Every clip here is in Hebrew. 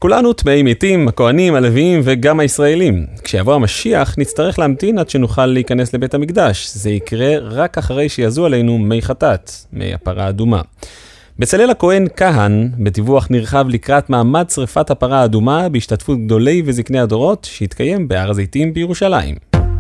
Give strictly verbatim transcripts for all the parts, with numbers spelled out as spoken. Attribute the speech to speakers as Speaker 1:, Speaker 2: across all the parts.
Speaker 1: כולנו טמאים מתים, הכהנים, הלוויים וגם הישראלים. כשיבוא המשיח נצטרך להמתין עד שנוכל להיכנס לבית המקדש. זה יקרה רק אחרי שיזו עלינו מי חטאת, מי הפרה האדומה. בצלאל הכהן כהן, בדיווח נרחב לקראת מעמד שריפת הפרה האדומה בהשתתפות גדולי וזקני הדורות שהתקיים בהר הזיתים בירושלים.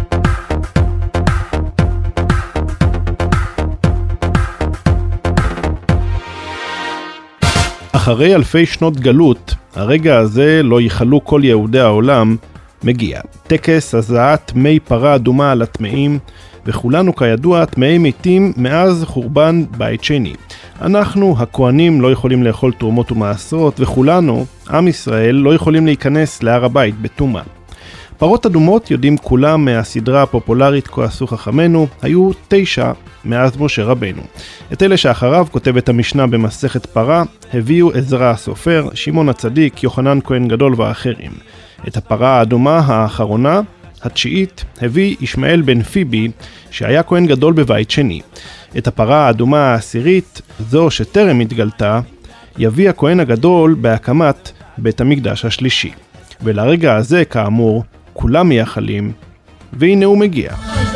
Speaker 2: אחרי אלפי שנות גלות, הרגע הזה לא ייחלו כל יהודי העולם, מגיע. טקס הזעת מי פרה אדומה על הטמאים, וכולנו כידוע טמאי מתים מאז חורבן בית שני. אנחנו, הכהנים, לא יכולים לאכול תרומות ומעשרות, וכולנו, עם ישראל, לא יכולים להיכנס להר הבית בטומאה. פרות אדומות, יודעים כולם מהסדרה הפופולרית כה עשו חכמינו, היו תשע מאז משה רבנו. את אלה שאחריו כותבת המשנה במסכת פרה, הביאו עזרא הסופר, שמעון הצדיק, יוחנן כהן גדול ואחרים. את הפרה האדומה האחרונה, התשיעית, הביא ישמעאל בן פיבי, שהיה כהן גדול בבית שני. את הפרה האדומה העשירית, זו שטרם התגלתה, יביא הכהן הגדול בהקמת בית המקדש השלישי. ולרגע הזה, כאמור, כולם מייחלים, והנה הוא מגיע.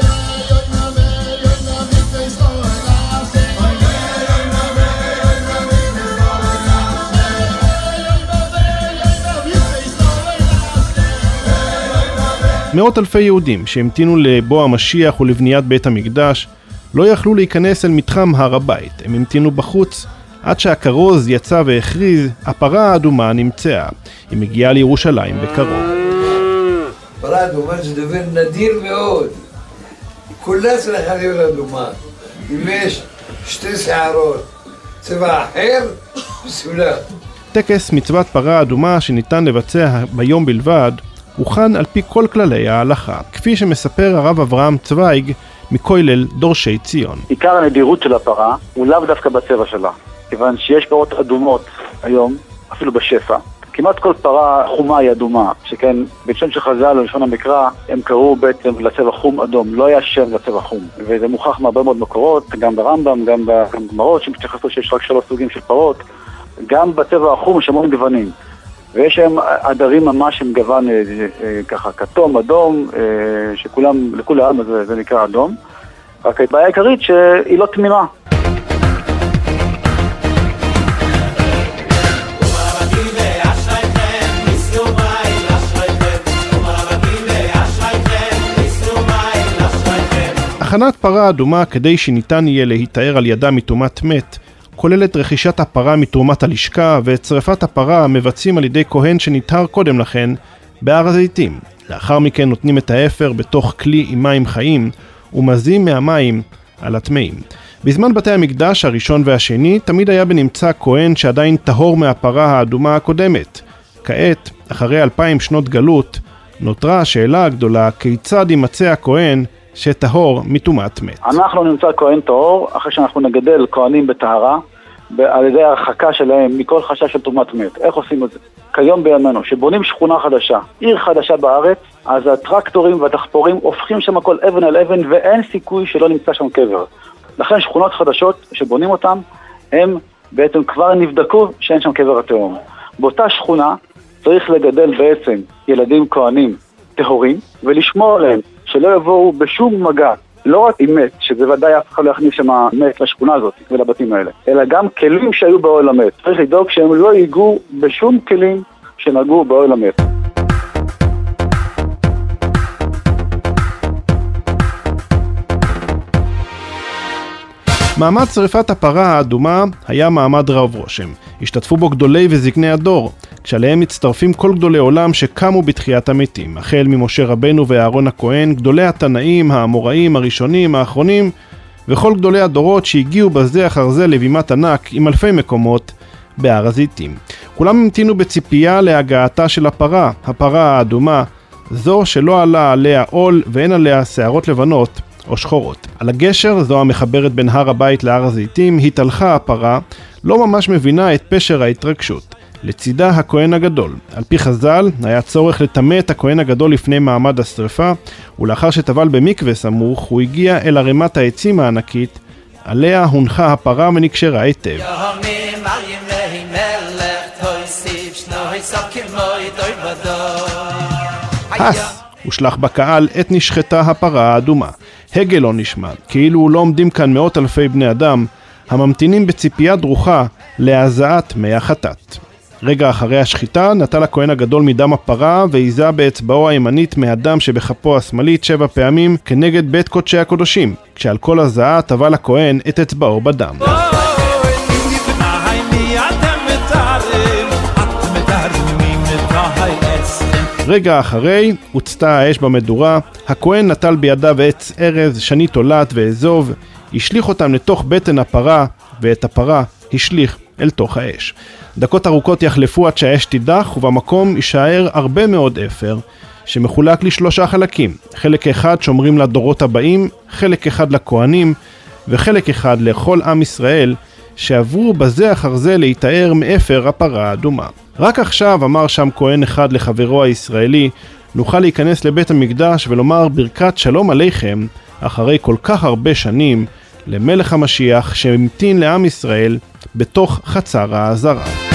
Speaker 2: מאות אלפי יהודים שהמתינו לבוא המשיח ולבניית בית המקדש לא יכלו להיכנס אל מתחם הר הבית. הם המתינו בחוץ עד שהכרוז יצא והכריז, הפרה האדומה נמצאה. היא מגיעה לירושלים בקרוב.
Speaker 3: פרה אדומה זה דבר נדיר מאוד. כולה צריכה להיות אדומה. אם יש שתי שערות, צבע אחר, פסולה.
Speaker 2: טקס מצוות פרה אדומה שניתן לבצע ביום בלבד, הוכן על פי כל כללי ההלכה, כפי שמספר הרב אברהם צוויג מכולל דורשי ציון.
Speaker 4: עיקר הנדירות של הפרה הוא לאו דווקא בצבע שלה, כיוון שיש פרות אדומות היום, אפילו בשפע. כמעט כל פרה חומה היא אדומה, שכן בלשון של חז"ל ולשון המקרא הם קראו בעצם לצבע חום אדום, לא היה שם לצבע חום. וזה מוכח מהרבה מאוד מקורות, גם ברמב"ם, גם בגמרות, שמתייחסות שיש רק שלוש סוגים של פרות. גם בצבע החום יש המון גוונים. ויש שם עדרים ממש עם גוון ככה כתום, אדום, שכולם, לכולם זה, זה נקרא אדום. רק הבעיה העיקרית שהיא לא תמימה.
Speaker 2: הכנת פרה אדומה כדי שניתן יהיה להתאר על ידה מתרומת מת, כוללת רכישת הפרה מתרומת הלשכה ואת שריפת הפרה מבצעים על ידי כהן שנטהר קודם לכן בהר הזיתים. לאחר מכן נותנים את האפר בתוך כלי עם מים חיים ומזים מהמים על הטמאים. בזמן בתי המקדש הראשון והשני תמיד היה בנמצא כהן שעדיין טהור מהפרה האדומה הקודמת. כעת, אחרי אלפיים שנות גלות, נותרה השאלה הגדולה כיצד יימצא הכהן שטהור מטומאת מת.
Speaker 4: אנחנו נמצא כהן טהור אחרי שאנחנו נגדל כהנים בטהרה על ידי הרחקה שלהם מכל חשש של טומאת מת. איך עושים את זה? כיום בימינו, שבונים שכונה חדשה, עיר חדשה בארץ, אז הטרקטורים והתחפורים הופכים שם הכל אבן על אבן ואין סיכוי שלא נמצא שם קבר. לכן שכונות חדשות שבונים אותם, הם בעצם כבר נבדקו שאין שם קבר התאום. באותה שכונה צריך לגדל בעצם ילדים כהנים טהורים ולשמור עליהם שלא יבואו בשום מגע, לא רק עם מת, שזה ודאי אף אחד לא יכניס שם מת לשכונה הזאת ולבתים האלה, אלא גם כלים שהיו באוהל המת. צריך לדאוג שהם לא ייגעו בשום כלים שנגעו באוהל המת.
Speaker 2: מעמד שריפת הפרה האדומה היה מעמד רב רושם. השתתפו בו גדולי וזקני הדור, כשעליהם מצטרפים כל גדולי עולם שקמו בתחיית המתים, החל ממשה רבנו ואהרון הכהן, גדולי התנאים, האמוראים, הראשונים, האחרונים, וכל גדולי הדורות שהגיעו בזה אחר זה לבימת ענק עם אלפי מקומות בהר הזיתים. כולם המתינו בציפייה להגעתה של הפרה, הפרה האדומה, זו שלא עלה עליה עול ואין עליה שערות לבנות או שחורות. על הגשר, זו המחברת בין הר הבית להר הזיתים, התהלכה הפרה, לא ממש מבינה את פשר ההתרגשות. לצידה הכהן הגדול. על פי חז"ל, היה צורך לטמא את הכהן הגדול לפני מעמד השריפה, ולאחר שטבל במקווה סמוך, הוא הגיע אל ערימת העצים הענקית, עליה הונחה הפרה ונקשרה היטב. הס, הושלח בקהל עת נשחטה הפרה האדומה. הגה לא נשמע, כאילו לא עומדים כאן מאות אלפי בני אדם, הממתינים בציפייה דרוכה להזעת מי החטאת. רגע אחרי השחיטה נטל הכהן הגדול מדם הפרה והיזה באצבעו הימנית מהדם שבכפו השמאלית שבע פעמים כנגד בית קודשי הקודשים, כשעל כל הזעה טבל הכהן את אצבעו בדם. רגע אחרי הוצתה האש במדורה, הכהן נטל בידיו עץ ארז, שני תולעת ואזוב, השליך אותם לתוך בטן הפרה, ואת הפרה השליך אל תוך האש. דקות ארוכות יחלפו עד שהאש תידח, ובמקום יישאר הרבה מאוד אפר, שמחולק לשלושה חלקים. חלק אחד שומרים לדורות הבאים, חלק אחד לכהנים, וחלק אחד לכל עם ישראל, שעברו בזה אחר זה להתאר מאפר הפרה האדומה. רק עכשיו אמר שם כהן אחד לחברו הישראלי, נוכל להיכנס לבית המקדש ולומר ברכת שלום עליכם, אחרי כל כך הרבה שנים, למלך המשיח שהמתין לעם ישראל בתוך חצר העזרה.